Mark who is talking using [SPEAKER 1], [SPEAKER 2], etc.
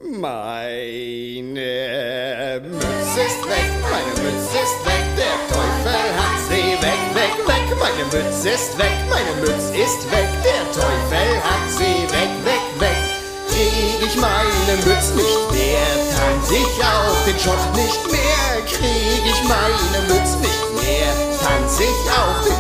[SPEAKER 1] Meine Mütze ist weg, meine Mütze ist weg, der Teufel hat sie weg, weg, weg. Meine Mütze ist weg, meine Mütze ist weg, der Teufel hat sie weg, weg, weg. Krieg ich meine Mütze nicht mehr, tanz ich auf den Schott nicht mehr. Krieg ich meine Mütze nicht mehr, tanz ich auf den